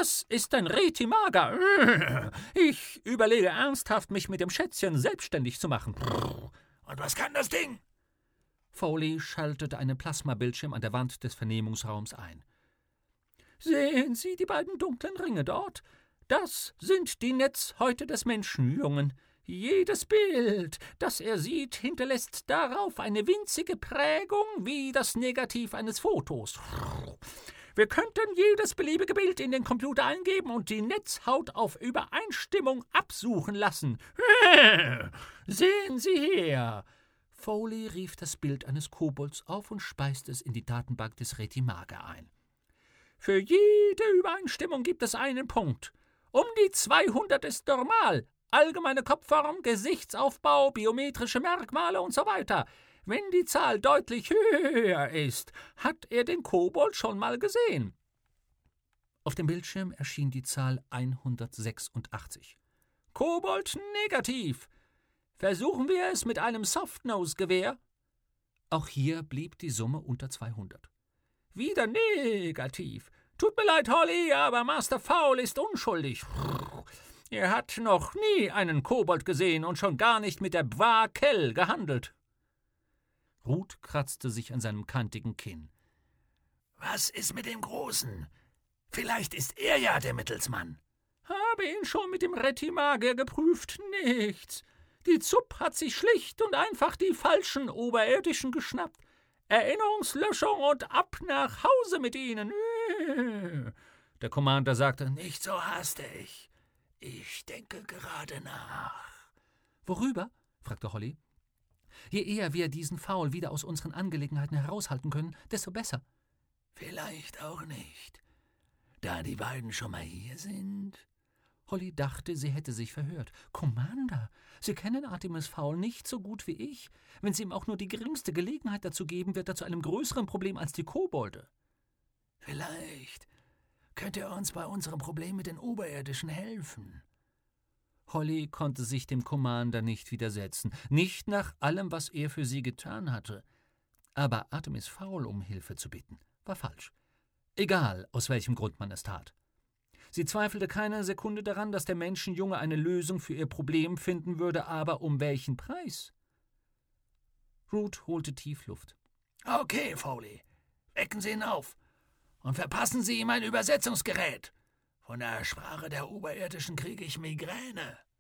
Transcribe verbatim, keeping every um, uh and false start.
Das ist ein Retimager. Ich überlege ernsthaft, mich mit dem Schätzchen selbstständig zu machen. Und was kann das Ding? Foley schaltete einen Plasmabildschirm an der Wand des Vernehmungsraums ein. Sehen Sie die beiden dunklen Ringe dort? Das sind die Netzhäute des Menschenjungen. Jedes Bild, das er sieht, hinterlässt darauf eine winzige Prägung wie das Negativ eines Fotos. Wir könnten jedes beliebige Bild in den Computer eingeben und die Netzhaut auf Übereinstimmung absuchen lassen. Sehen Sie her! Foley rief das Bild eines Kobolds auf und speiste es in die Datenbank des Retimager ein. Für jede Übereinstimmung gibt es einen Punkt. Um die zweihundert ist normal. Allgemeine Kopfform, Gesichtsaufbau, biometrische Merkmale und so weiter. Wenn die Zahl deutlich höher ist, hat er den Kobold schon mal gesehen. Auf dem Bildschirm erschien die Zahl hundertsechsundachtzig. Kobold negativ. Versuchen wir es mit einem Softnose-Gewehr? Auch hier blieb die Summe unter zweihundert. Wieder negativ. Tut mir leid, Holly, aber Master Fowl ist unschuldig. Er hat noch nie einen Kobold gesehen und schon gar nicht mit der Bwa-Kel gehandelt. Ruth kratzte sich an seinem kantigen Kinn. Was ist mit dem Großen? Vielleicht ist er ja der Mittelsmann. Habe ihn schon mit dem Retimager geprüft. Nichts. Die Zupp hat sich schlicht und einfach die falschen Oberirdischen geschnappt. Erinnerungslöschung und ab nach Hause mit ihnen. Der Commander sagte, nicht so hastig. Ich denke gerade nach. Worüber? Fragte Holly. Je eher wir diesen Fowl wieder aus unseren Angelegenheiten heraushalten können, desto besser. Vielleicht auch nicht. Da die beiden schon mal hier sind. Holly dachte, sie hätte sich verhört. Commander, Sie kennen Artemis Fowl nicht so gut wie ich. Wenn Sie ihm auch nur die geringste Gelegenheit dazu geben, wird er zu einem größeren Problem als die Kobolde. Vielleicht könnte er uns bei unserem Problem mit den Oberirdischen helfen. Holly konnte sich dem Commander nicht widersetzen, nicht nach allem, was er für sie getan hatte. Aber Artemis Fowl um Hilfe zu bitten, war falsch. Egal, aus welchem Grund man es tat. Sie zweifelte keine Sekunde daran, dass der Menschenjunge eine Lösung für ihr Problem finden würde, aber um welchen Preis? Ruth holte tief Luft. Okay, Foley, wecken Sie ihn auf und verpassen Sie ihm ein Übersetzungsgerät. Von der Sprache der Oberirdischen kriege ich Migräne.